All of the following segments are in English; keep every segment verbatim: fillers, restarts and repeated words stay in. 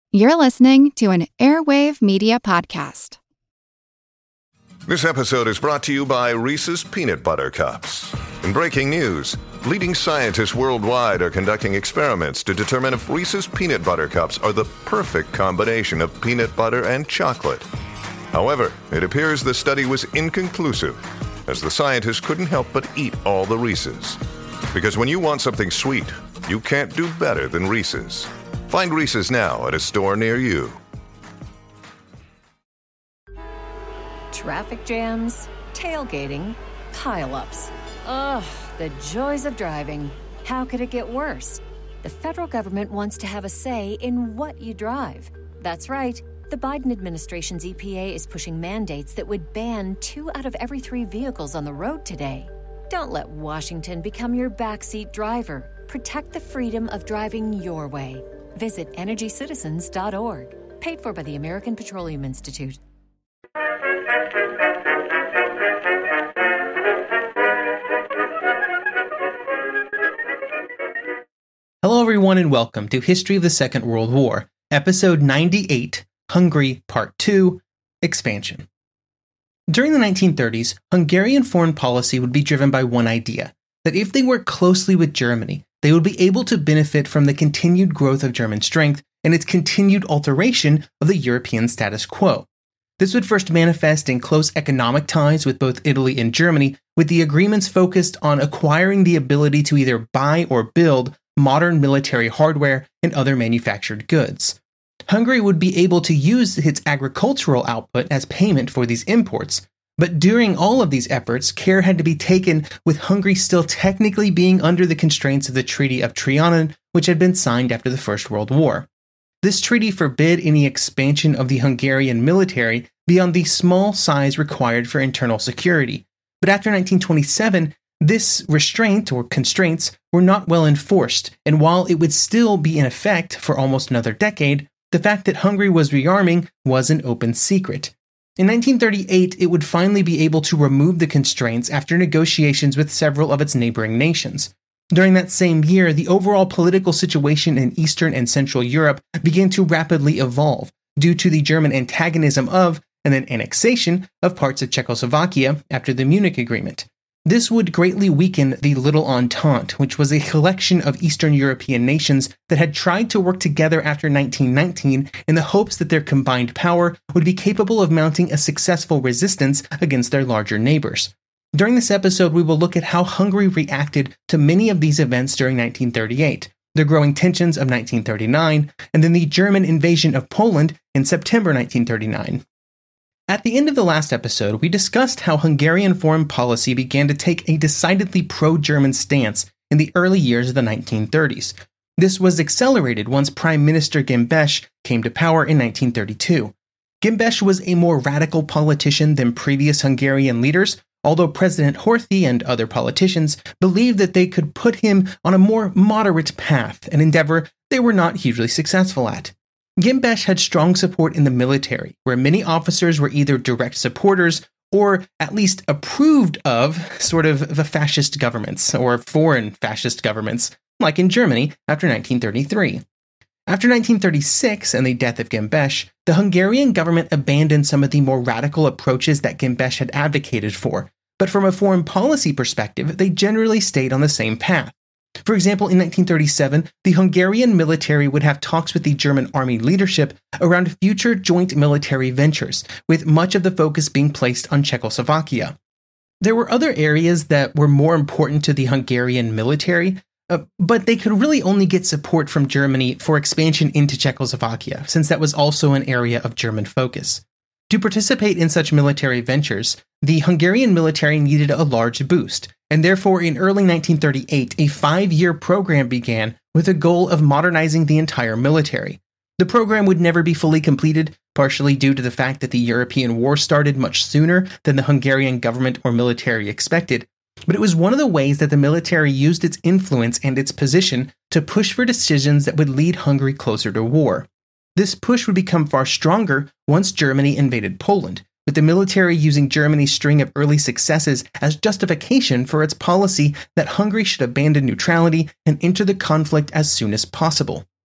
You're listening to an Airwave Media Podcast. This episode is brought to you by Reese's Peanut Butter Cups. In breaking news, leading scientists worldwide are conducting experiments to determine if Reese's Peanut Butter Cups are the perfect combination of peanut butter and chocolate. However, it appears the study was inconclusive, as the scientists couldn't help but eat all the Reese's. Because when you want something sweet, you can't do better than Reese's. Find Reese's now at a store near you. Traffic jams, tailgating, pile-ups. Ugh, the joys of driving. How could it get worse? The federal government wants to have a say in what you drive. That's right. The Biden administration's E P A is pushing mandates that would ban two out of every three vehicles on the road today. Don't let Washington become your backseat driver. Protect the freedom of driving your way. Visit energy citizens dot org. Paid for by the American Petroleum Institute. Hello everyone and welcome to History of the Second World War, Episode ninety-eight, Hungary, Part two, Expansion. During the nineteen thirties, Hungarian foreign policy would be driven by one idea, that if they worked closely with Germany, they would be able to benefit from the continued growth of German strength and its continued alteration of the European status quo. This would first manifest in close economic ties with both Italy and Germany, with the agreements focused on acquiring the ability to either buy or build modern military hardware and other manufactured goods. Hungary would be able to use its agricultural output as payment for these imports. But during all of these efforts, care had to be taken with Hungary still technically being under the constraints of the Treaty of Trianon, which had been signed after the First World War. This treaty forbid any expansion of the Hungarian military beyond the small size required for internal security. But after nineteen twenty-seven, this restraint or constraints were not well enforced, and while it would still be in effect for almost another decade, the fact that Hungary was rearming was an open secret. In nineteen thirty-eight, it would finally be able to remove the constraints after negotiations with several of its neighboring nations. During that same year, the overall political situation in Eastern and Central Europe began to rapidly evolve due to the German antagonism of, and then annexation of parts of Czechoslovakia after the Munich Agreement. This would greatly weaken the Little Entente, which was a collection of Eastern European nations that had tried to work together after nineteen nineteen in the hopes that their combined power would be capable of mounting a successful resistance against their larger neighbors. During this episode, we will look at how Hungary reacted to many of these events during nineteen thirty-eight, the growing tensions of nineteen thirty-nine, and then the German invasion of Poland in September nineteen thirty-nine. At the end of the last episode, we discussed how Hungarian foreign policy began to take a decidedly pro-German stance in the early years of the nineteen thirties. This was accelerated once Prime Minister Gembes came to power in nineteen thirty-two. Gembes was a more radical politician than previous Hungarian leaders, although President Horthy and other politicians believed that they could put him on a more moderate path, an endeavor they were not hugely successful at. Gembes had strong support in the military, where many officers were either direct supporters or at least approved of sort of the fascist governments or foreign fascist governments, like in Germany after nineteen thirty-three. After nineteen thirty-six and the death of Gembes, the Hungarian government abandoned some of the more radical approaches that Gembes had advocated for, but from a foreign policy perspective, they generally stayed on the same path. For example, in nineteen thirty-seven, the Hungarian military would have talks with the German army leadership around future joint military ventures, with much of the focus being placed on Czechoslovakia. There were other areas that were more important to the Hungarian military, uh, but they could really only get support from Germany for expansion into Czechoslovakia, since that was also an area of German focus. To participate in such military ventures, the Hungarian military needed a large boost, and therefore in early nineteen thirty-eight, a five-year program began with a goal of modernizing the entire military. The program would never be fully completed, partially due to the fact that the European war started much sooner than the Hungarian government or military expected, but it was one of the ways that the military used its influence and its position to push for decisions that would lead Hungary closer to war. This push would become far stronger once Germany invaded Poland, with the military using Germany's string of early successes as justification for its policy that Hungary should abandon neutrality and enter the conflict as soon as possible.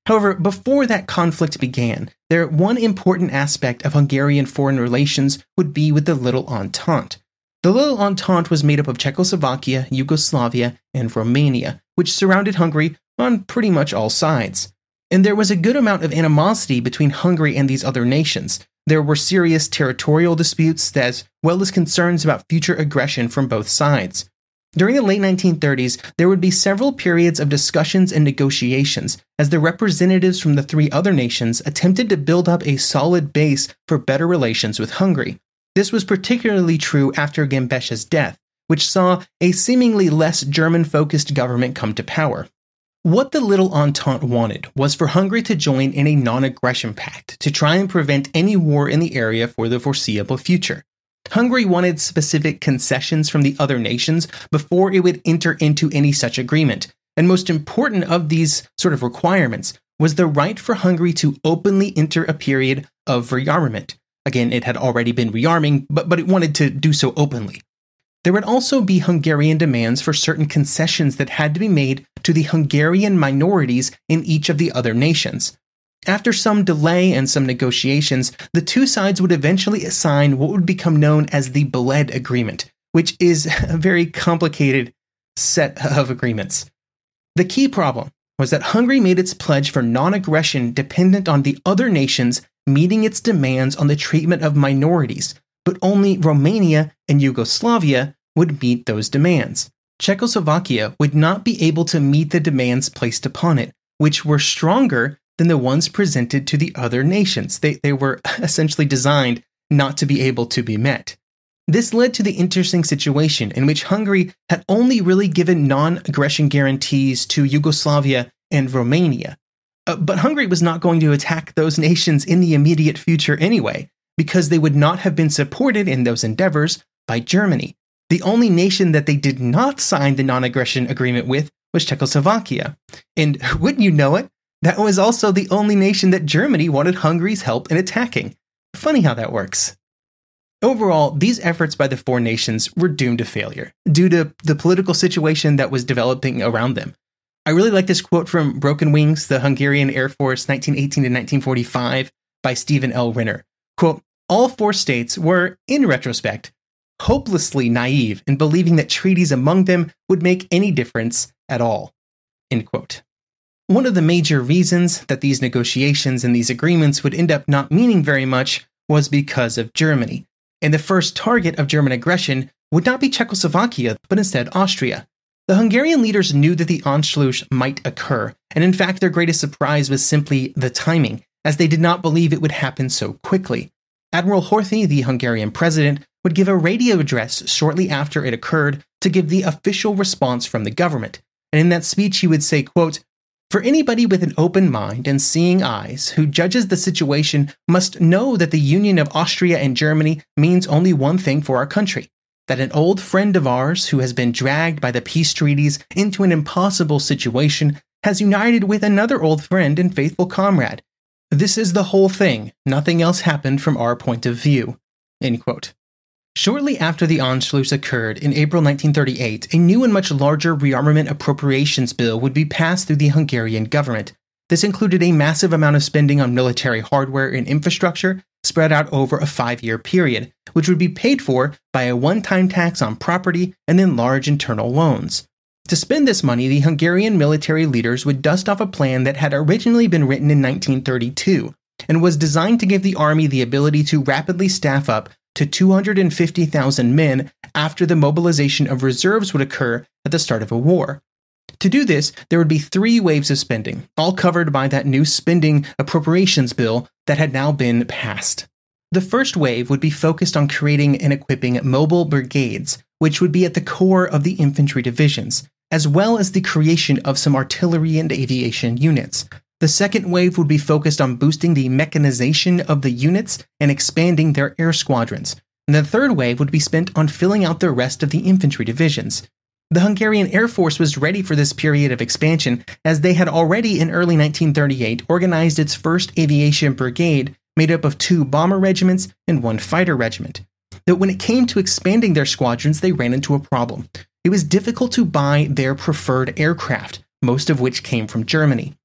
However, before that conflict began, there one important aspect of Hungarian foreign relations would be with the Little Entente. The Little Entente was made up of Czechoslovakia, Yugoslavia, and Romania, which surrounded Hungary on pretty much all sides. And there was a good amount of animosity between Hungary and these other nations. There were serious territorial disputes as well as concerns about future aggression from both sides. During the late nineteen thirties, there would be several periods of discussions and negotiations as the representatives from the three other nations attempted to build up a solid base for better relations with Hungary. This was particularly true after Gembes's death, which saw a seemingly less German-focused government come to power. What the Little Entente wanted was for Hungary to join in a non-aggression pact to try and prevent any war in the area for the foreseeable future. Hungary wanted specific concessions from the other nations before it would enter into any such agreement, and most important of these sort of requirements was the right for Hungary to openly enter a period of rearmament. Again, it had already been rearming, but, but it wanted to do so openly. There would also be Hungarian demands for certain concessions that had to be made to the Hungarian minorities in each of the other nations. After some delay and some negotiations, the two sides would eventually sign what would become known as the Bled Agreement, which is a very complicated set of agreements. The key problem was that Hungary made its pledge for non-aggression dependent on the other nations meeting its demands on the treatment of minorities, but only Romania and Yugoslavia would meet those demands. Czechoslovakia would not be able to meet the demands placed upon it, which were stronger than the ones presented to the other nations. They, they were essentially designed not to be able to be met. This led to the interesting situation in which Hungary had only really given non-aggression guarantees to Yugoslavia and Romania. Uh, but Hungary was not going to attack those nations in the immediate future anyway, because they would not have been supported in those endeavors by Germany. The only nation that they did not sign the non-aggression agreement with was Czechoslovakia. And wouldn't you know it, that was also the only nation that Germany wanted Hungary's help in attacking. Funny how that works. Overall, these efforts by the four nations were doomed to failure due to the political situation that was developing around them. I really like this quote from Broken Wings, the Hungarian Air Force, nineteen eighteen to nineteen forty-five, by Stephen L. Renner. Quote, "All four states were, in retrospect, hopelessly naive in believing that treaties among them would make any difference at all." End quote. One of the major reasons that these negotiations and these agreements would end up not meaning very much was because of Germany. And the first target of German aggression would not be Czechoslovakia, but instead Austria. The Hungarian leaders knew that the Anschluss might occur, and in fact their greatest surprise was simply the timing, as they did not believe it would happen so quickly. Admiral Horthy, the Hungarian president, would give a radio address shortly after it occurred to give the official response from the government. And in that speech he would say, quote, "For anybody with an open mind and seeing eyes who judges the situation must know that the union of Austria and Germany means only one thing for our country, that an old friend of ours who has been dragged by the peace treaties into an impossible situation has united with another old friend and faithful comrade. This is the whole thing. Nothing else happened from our point of view." End quote. Shortly after the Anschluss occurred in April nineteen thirty-eight, a new and much larger rearmament appropriations bill would be passed through the Hungarian government. This included a massive amount of spending on military hardware and infrastructure spread out over a five-year period, which would be paid for by a one-time tax on property and then large internal loans. To spend this money, the Hungarian military leaders would dust off a plan that had originally been written in nineteen thirty-two and was designed to give the army the ability to rapidly staff up to two hundred fifty thousand men after the mobilization of reserves would occur at the start of a war. To do this, there would be three waves of spending, all covered by that new spending appropriations bill that had now been passed. The first wave would be focused on creating and equipping mobile brigades, which would be at the core of the infantry divisions, as well as the creation of some artillery and aviation units. The second wave would be focused on boosting the mechanization of the units and expanding their air squadrons. And the third wave would be spent on filling out the rest of the infantry divisions. The Hungarian Air Force was ready for this period of expansion, as they had already in early nineteen thirty-eight organized its first aviation brigade made up of two bomber regiments and one fighter regiment. But when it came to expanding their squadrons, they ran into a problem. It was difficult to buy their preferred aircraft, most of which came from Germany.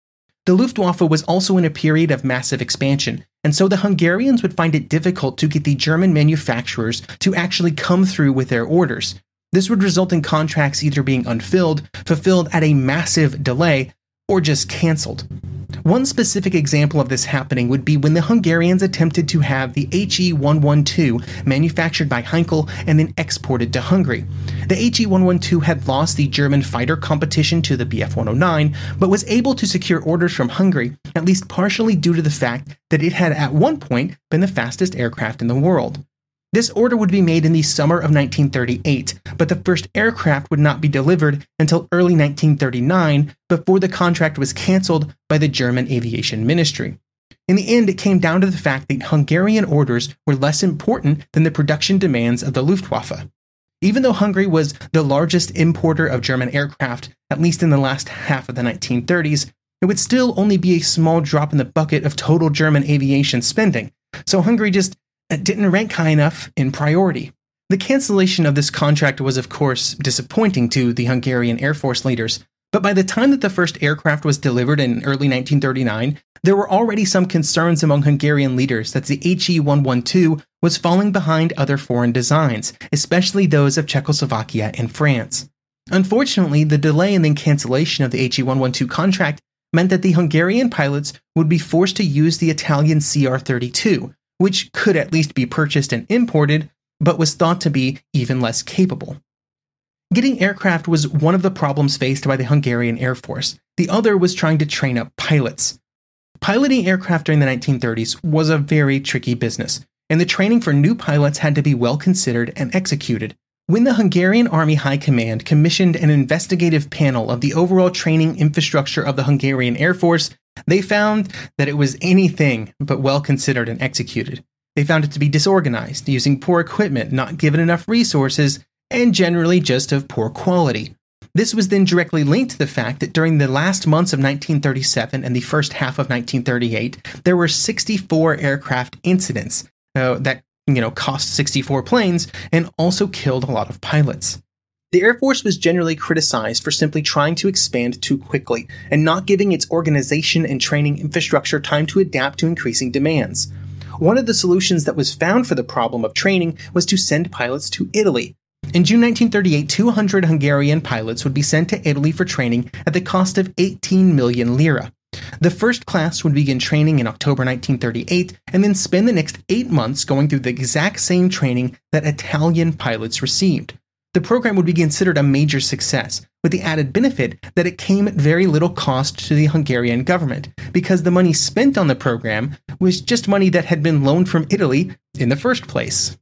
The Luftwaffe was also in a period of massive expansion, and so the Hungarians would find it difficult to get the German manufacturers to actually come through with their orders. This would result in contracts either being unfilled, fulfilled at a massive delay, or just cancelled. One specific example of this happening would be when the Hungarians attempted to have the H E one twelve manufactured by Heinkel and then exported to Hungary. The H E one twelve had lost the German fighter competition to the B F one oh nine, but was able to secure orders from Hungary, at least partially due to the fact that it had at one point been the fastest aircraft in the world. This order would be made in the summer of nineteen thirty-eight, but the first aircraft would not be delivered until early nineteen thirty-nine, before the contract was cancelled by the German Aviation Ministry. In the end, it came down to the fact that Hungarian orders were less important than the production demands of the Luftwaffe. Even though Hungary was the largest importer of German aircraft, at least in the last half of the nineteen thirties, it would still only be a small drop in the bucket of total German aviation spending, so Hungary just didn't rank high enough in priority. The cancellation of this contract was, of course, disappointing to the Hungarian Air Force leaders, but by the time that the first aircraft was delivered in early nineteen thirty-nine, there were already some concerns among Hungarian leaders that the H E one twelve was falling behind other foreign designs, especially those of Czechoslovakia and France. Unfortunately, the delay and then cancellation of the H E one twelve contract meant that the Hungarian pilots would be forced to use the Italian C R thirty-two, which could at least be purchased and imported, but was thought to be even less capable. Getting aircraft was one of the problems faced by the Hungarian Air Force. The other was trying to train up pilots. Piloting aircraft during the nineteen thirties was a very tricky business, and the training for new pilots had to be well considered and executed. When the Hungarian Army High Command commissioned an investigative panel of the overall training infrastructure of the Hungarian Air Force, they found that it was anything but well considered and executed. They found it to be disorganized, using poor equipment, not given enough resources, and generally just of poor quality. This was then directly linked to the fact that during the last months of nineteen thirty-seven and the first half of nineteen thirty-eight, there were sixty-four aircraft incidents uh, that, you know, cost sixty-four planes and also killed a lot of pilots. The Air Force was generally criticized for simply trying to expand too quickly and not giving its organization and training infrastructure time to adapt to increasing demands. One of the solutions that was found for the problem of training was to send pilots to Italy. In June nineteen thirty-eight, two hundred Hungarian pilots would be sent to Italy for training at the cost of eighteen million lira. The first class would begin training in October nineteen thirty-eight and then spend the next eight months going through the exact same training that Italian pilots received. The program would be considered a major success, with the added benefit that it came at very little cost to the Hungarian government, because the money spent on the program was just money that had been loaned from Italy in the first place.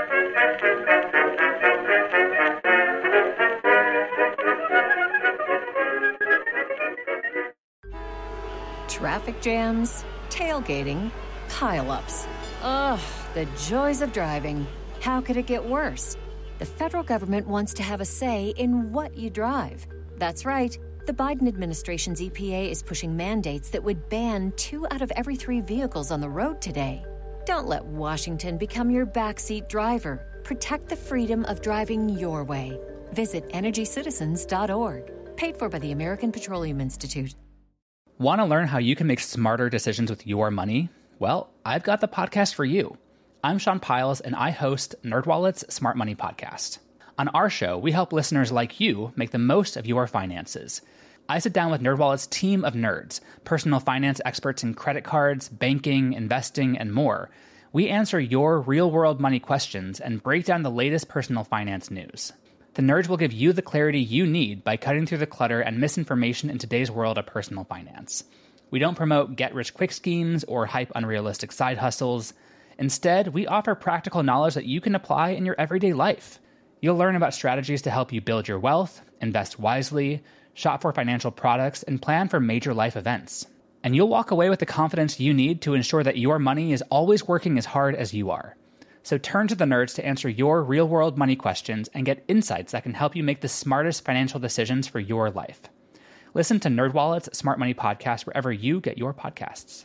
Traffic jams, tailgating, pileups. Ugh, the joys of driving. How could it get worse? The federal government wants to have a say in what you drive. That's right. The Biden administration's E P A is pushing mandates that would ban two out of every three vehicles on the road today. Don't let Washington become your backseat driver. Protect the freedom of driving your way. Visit energy citizens dot org. Paid for by the American Petroleum Institute. Want to learn how you can make smarter decisions with your money? Well, I've got the podcast for you. I'm Sean Piles, and I host NerdWallet's Smart Money Podcast. On our show, we help listeners like you make the most of your finances. I sit down with NerdWallet's team of nerds, personal finance experts in credit cards, banking, investing, and more. We answer your real-world money questions and break down the latest personal finance news. The nerds will give you the clarity you need by cutting through the clutter and misinformation in today's world of personal finance. We don't promote get-rich-quick schemes or hype unrealistic side hustles. Instead, we offer practical knowledge that you can apply in your everyday life. You'll learn about strategies to help you build your wealth, invest wisely, shop for financial products, and plan for major life events. And you'll walk away with the confidence you need to ensure that your money is always working as hard as you are. So turn to the nerds to answer your real-world money questions and get insights that can help you make the smartest financial decisions for your life. Listen to NerdWallet's Smart Money Podcast wherever you get your podcasts.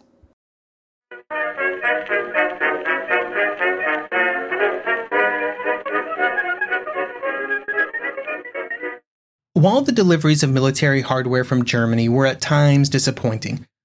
While the deliveries of military hardware from Germany were at times disappointing,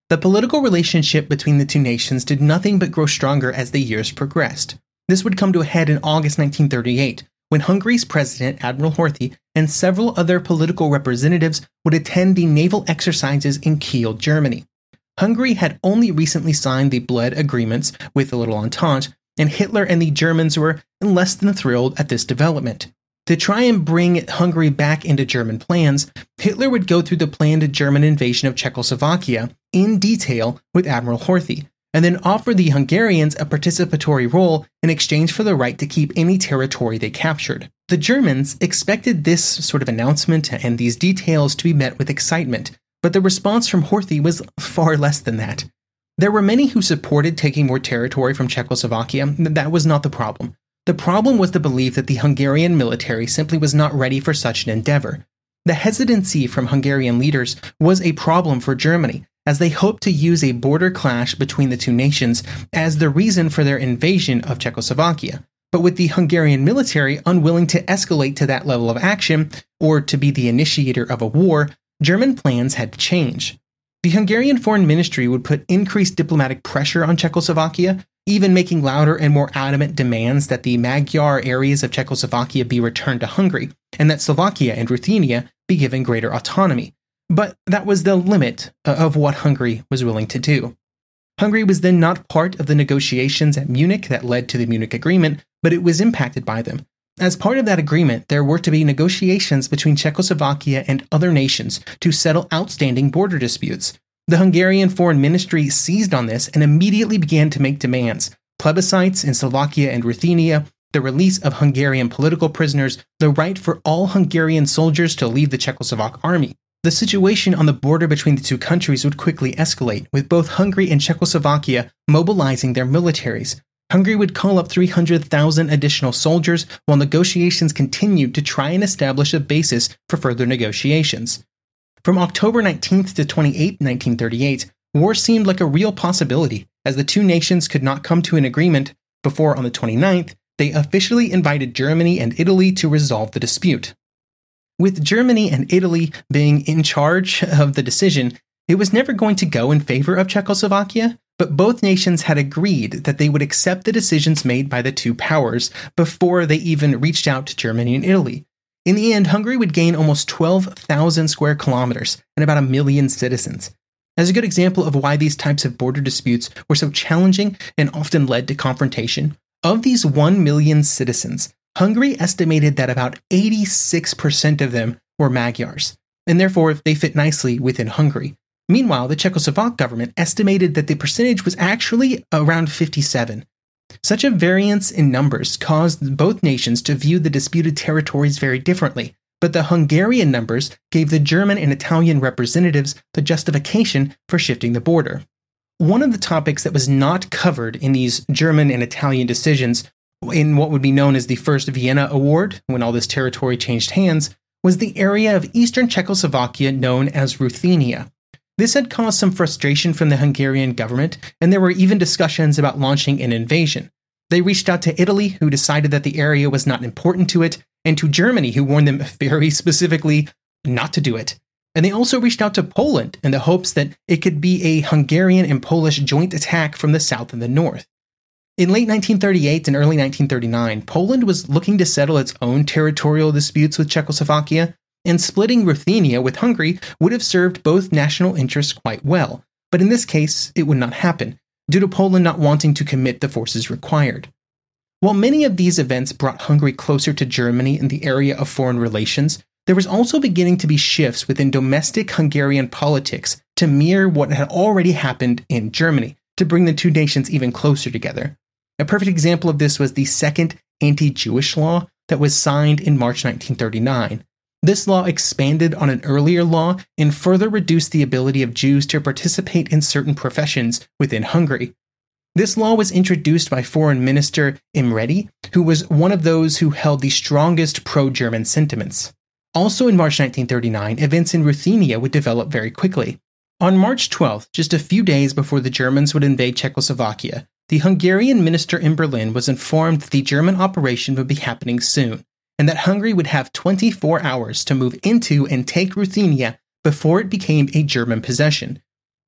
The political relationship between the two nations did nothing but grow stronger as the years progressed. This would come to a head in August nineteen thirty-eight, when Hungary's president, Admiral Horthy, and several other political representatives would attend the naval exercises in Kiel, Germany. Hungary had only recently signed the Bled agreements with the Little Entente, and Hitler and the Germans were less than thrilled at this development. To try and bring Hungary back into German plans, Hitler would go through the planned German invasion of Czechoslovakia in detail with Admiral Horthy, and then offer the Hungarians a participatory role in exchange for the right to keep any territory they captured. The Germans expected this sort of announcement and these details to be met with excitement, but the response from Horthy was far less than that. There were many who supported taking more territory from Czechoslovakia. That was not the problem. The problem was the belief that the Hungarian military simply was not ready for such an endeavor. The hesitancy from Hungarian leaders was a problem for Germany, as they hoped to use a border clash between the two nations as the reason for their invasion of Czechoslovakia. But with the Hungarian military unwilling to escalate to that level of action, or to be the initiator of a war, German plans had to change. The Hungarian Foreign Ministry would put increased diplomatic pressure on Czechoslovakia, even making louder and more adamant demands that the Magyar areas of Czechoslovakia be returned to Hungary, and that Slovakia and Ruthenia be given greater autonomy. But that was the limit of what Hungary was willing to do. Hungary was then not part of the negotiations at Munich that led to the Munich Agreement, but it was impacted by them. As part of that agreement, there were to be negotiations between Czechoslovakia and other nations to settle outstanding border disputes. The Hungarian Foreign Ministry seized on this and immediately began to make demands: plebiscites in Slovakia and Ruthenia, the release of Hungarian political prisoners, the right for all Hungarian soldiers to leave the Czechoslovak army. The situation on the border between the two countries would quickly escalate, with both Hungary and Czechoslovakia mobilizing their militaries. Hungary would call up three hundred thousand additional soldiers, while negotiations continued to try and establish a basis for further negotiations. From October nineteenth to twenty-eighth, nineteen thirty-eight, war seemed like a real possibility, as the two nations could not come to an agreement before, on the twenty-ninth, they officially invited Germany and Italy to resolve the dispute. With Germany and Italy being in charge of the decision, it was never going to go in favor of Czechoslovakia, but both nations had agreed that they would accept the decisions made by the two powers before they even reached out to Germany and Italy. In the end, Hungary would gain almost twelve thousand square kilometers and about a million citizens. As a good example of why these types of border disputes were so challenging and often led to confrontation, of these one million citizens, Hungary estimated that about eighty-six percent of them were Magyars, and therefore they fit nicely within Hungary. Meanwhile, the Czechoslovak government estimated that the percentage was actually around fifty-seven. Such a variance in numbers caused both nations to view the disputed territories very differently, but the Hungarian numbers gave the German and Italian representatives the justification for shifting the border. One of the topics that was not covered in these German and Italian decisions, in what would be known as the First Vienna Award, when all this territory changed hands, was the area of eastern Czechoslovakia known as Ruthenia. This had caused some frustration from the Hungarian government, and there were even discussions about launching an invasion. They reached out to Italy, who decided that the area was not important to it, and to Germany, who warned them very specifically not to do it. And they also reached out to Poland in the hopes that it could be a Hungarian and Polish joint attack from the south and the north. In late nineteen thirty-eight and early nineteen thirty-nine, Poland was looking to settle its own territorial disputes with Czechoslovakia, and splitting Ruthenia with Hungary would have served both national interests quite well, but in this case, it would not happen, due to Poland not wanting to commit the forces required. While many of these events brought Hungary closer to Germany in the area of foreign relations, there was also beginning to be shifts within domestic Hungarian politics to mirror what had already happened in Germany, to bring the two nations even closer together. A perfect example of this was the second anti-Jewish law that was signed in March nineteen thirty-nine. This law expanded on an earlier law and further reduced the ability of Jews to participate in certain professions within Hungary. This law was introduced by Foreign Minister Imreti, who was one of those who held the strongest pro-German sentiments. Also in March nineteen thirty-nine, events in Ruthenia would develop very quickly. On March twelfth, just a few days before the Germans would invade Czechoslovakia, the Hungarian minister in Berlin was informed that the German operation would be happening soon, and that Hungary would have twenty-four hours to move into and take Ruthenia before it became a German possession.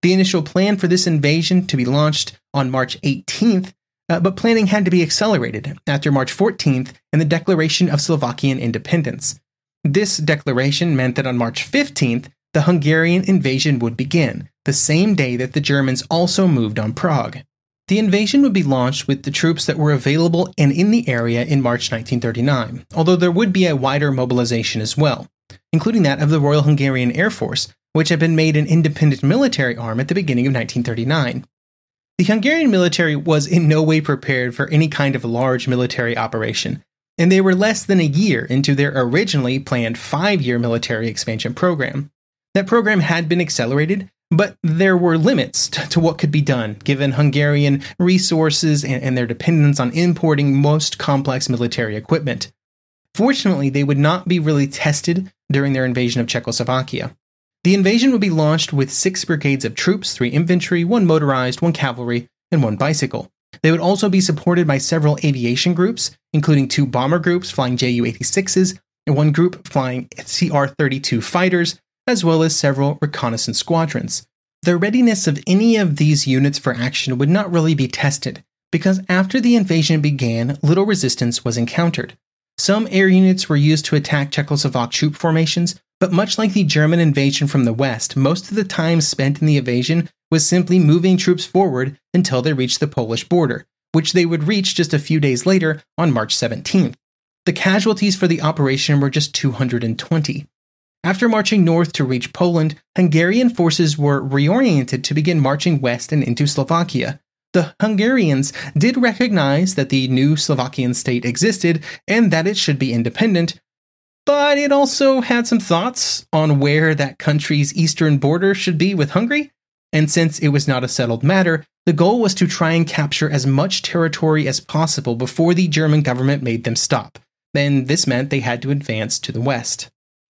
The initial plan for this invasion to be launched on March eighteenth, uh, but planning had to be accelerated after March fourteenth and the declaration of Slovakian independence. This declaration meant that on March fifteenth, the Hungarian invasion would begin, the same day that the Germans also moved on Prague. The invasion would be launched with the troops that were available and in the area in March nineteen thirty-nine, although there would be a wider mobilization as well, including that of the Royal Hungarian Air Force, which had been made an independent military arm at the beginning of nineteen thirty-nine. The Hungarian military was in no way prepared for any kind of large military operation, and they were less than a year into their originally planned five-year military expansion program. That program had been accelerated, but there were limits to what could be done, given Hungarian resources and, and their dependence on importing most complex military equipment. Fortunately, they would not be really tested during their invasion of Czechoslovakia. The invasion would be launched with six brigades of troops, three infantry, one motorized, one cavalry, and one bicycle. They would also be supported by several aviation groups, including two bomber groups flying J U eighty-sixes and one group flying C R thirty-two fighters, as well as several reconnaissance squadrons. The readiness of any of these units for action would not really be tested, because after the invasion began, little resistance was encountered. Some air units were used to attack Czechoslovak troop formations, but much like the German invasion from the west, most of the time spent in the invasion was simply moving troops forward until they reached the Polish border, which they would reach just a few days later on March seventeenth. The casualties for the operation were just two hundred twenty. After marching north to reach Poland, Hungarian forces were reoriented to begin marching west and into Slovakia. The Hungarians did recognize that the new Slovakian state existed and that it should be independent, but it also had some thoughts on where that country's eastern border should be with Hungary, and since it was not a settled matter, the goal was to try and capture as much territory as possible before the German government made them stop, and this meant they had to advance to the west.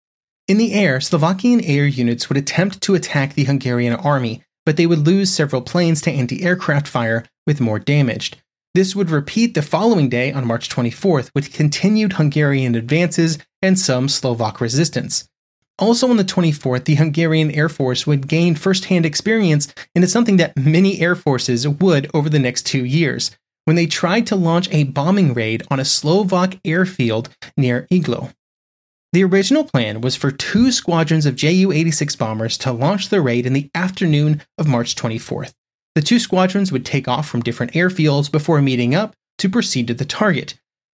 In the air, Slovakian air units would attempt to attack the Hungarian army, but they would lose several planes to anti-aircraft fire, with more damaged. This would repeat the following day on March twenty-fourth with continued Hungarian advances and some Slovak resistance. Also on the twenty-fourth, the Hungarian Air Force would gain first-hand experience into something that many air forces would over the next two years, when they tried to launch a bombing raid on a Slovak airfield near Iglo. The original plan was for two squadrons of J U eighty-six bombers to launch the raid in the afternoon of March twenty-fourth. The two squadrons would take off from different airfields before meeting up to proceed to the target.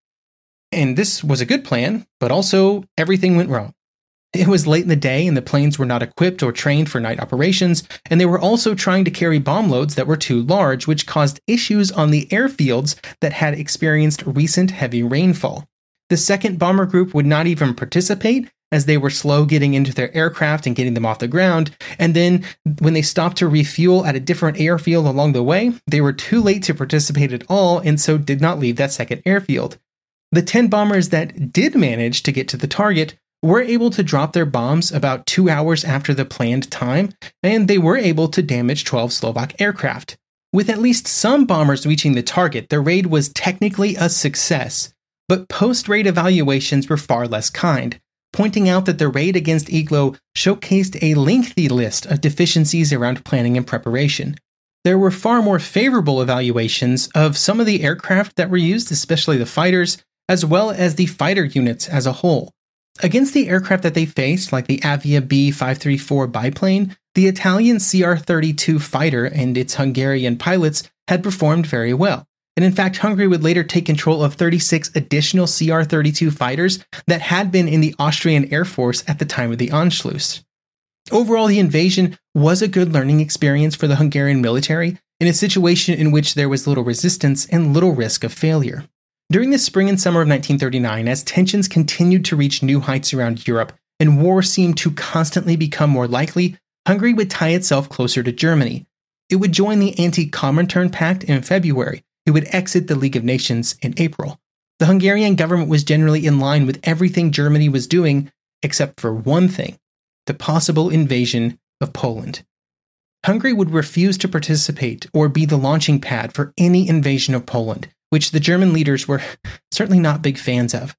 And this was a good plan, but also everything went wrong. It was late in the day and the planes were not equipped or trained for night operations, and they were also trying to carry bomb loads that were too large, which caused issues on the airfields that had experienced recent heavy rainfall. The second bomber group would not even participate, as they were slow getting into their aircraft and getting them off the ground, and then when they stopped to refuel at a different airfield along the way, they were too late to participate at all and so did not leave that second airfield. The ten bombers that did manage to get to the target were able to drop their bombs about two hours after the planned time, and they were able to damage twelve Slovak aircraft. With at least some bombers reaching the target, the raid was technically a success, but post-raid evaluations were far less kind, pointing out that the raid against Iglo showcased a lengthy list of deficiencies around planning and preparation. There were far more favorable evaluations of some of the aircraft that were used, especially the fighters, as well as the fighter units as a whole. Against the aircraft that they faced, like the Avia B five thirty-four biplane, the Italian C R thirty-two fighter and its Hungarian pilots had performed very well. And in fact, Hungary would later take control of thirty-six additional C R thirty-two fighters that had been in the Austrian Air Force at the time of the Anschluss. Overall, the invasion was a good learning experience for the Hungarian military in a situation in which there was little resistance and little risk of failure. During the spring and summer of nineteen thirty-nine, as tensions continued to reach new heights around Europe and war seemed to constantly become more likely, Hungary would tie itself closer to Germany. It would join the Anti-Comintern Pact in February. It would exit the League of Nations in April. The Hungarian government was generally in line with everything Germany was doing, except for one thing: the possible invasion of Poland. Hungary would refuse to participate or be the launching pad for any invasion of Poland, which the German leaders were certainly not big fans of.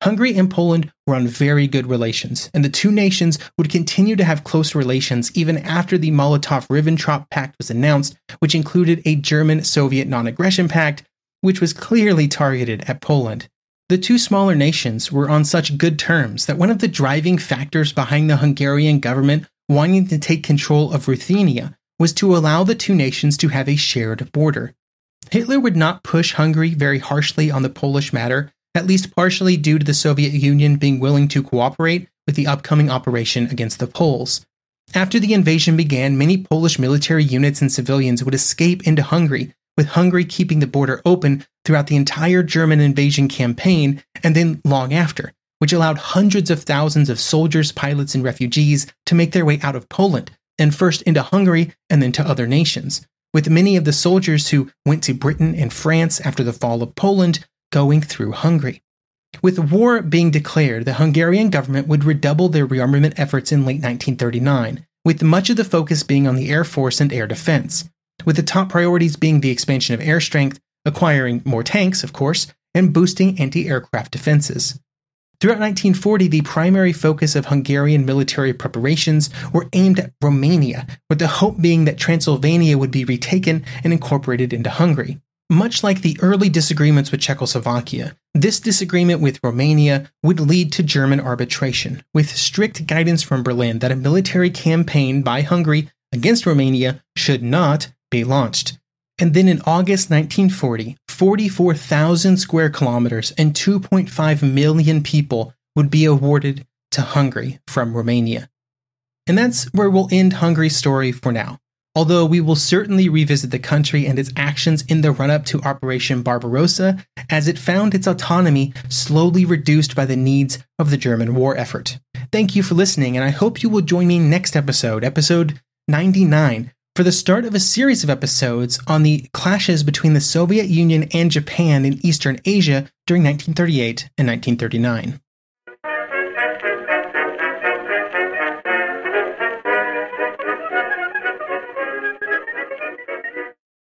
Hungary and Poland were on very good relations, and the two nations would continue to have close relations even after the Molotov-Ribbentrop Pact was announced, which included a German-Soviet non-aggression pact, which was clearly targeted at Poland. The two smaller nations were on such good terms that one of the driving factors behind the Hungarian government wanting to take control of Ruthenia was to allow the two nations to have a shared border. Hitler would not push Hungary very harshly on the Polish matter, at least partially due to the Soviet Union being willing to cooperate with the upcoming operation against the Poles. After the invasion began, many Polish military units and civilians would escape into Hungary, with Hungary keeping the border open throughout the entire German invasion campaign and then long after, which allowed hundreds of thousands of soldiers, pilots, and refugees to make their way out of Poland, and first into Hungary and then to other nations, with many of the soldiers who went to Britain and France after the fall of Poland going through Hungary. With war being declared, the Hungarian government would redouble their rearmament efforts in late nineteen thirty-nine, with much of the focus being on the Air Force and air defense, with the top priorities being the expansion of air strength, acquiring more tanks, of course, and boosting anti-aircraft defenses. Throughout nineteen forty, the primary focus of Hungarian military preparations were aimed at Romania, with the hope being that Transylvania would be retaken and incorporated into Hungary. Much like the early disagreements with Czechoslovakia, this disagreement with Romania would lead to German arbitration, with strict guidance from Berlin that a military campaign by Hungary against Romania should not be launched. And then in August nineteen forty, forty-four thousand square kilometers and two point five million people would be awarded to Hungary from Romania. And that's where we'll end Hungary's story for now, although we will certainly revisit the country and its actions in the run-up to Operation Barbarossa, as it found its autonomy slowly reduced by the needs of the German war effort. Thank you for listening, and I hope you will join me next episode, episode ninety-nine, for the start of a series of episodes on the clashes between the Soviet Union and Japan in Eastern Asia during nineteen thirty-eight and nineteen thirty-nine.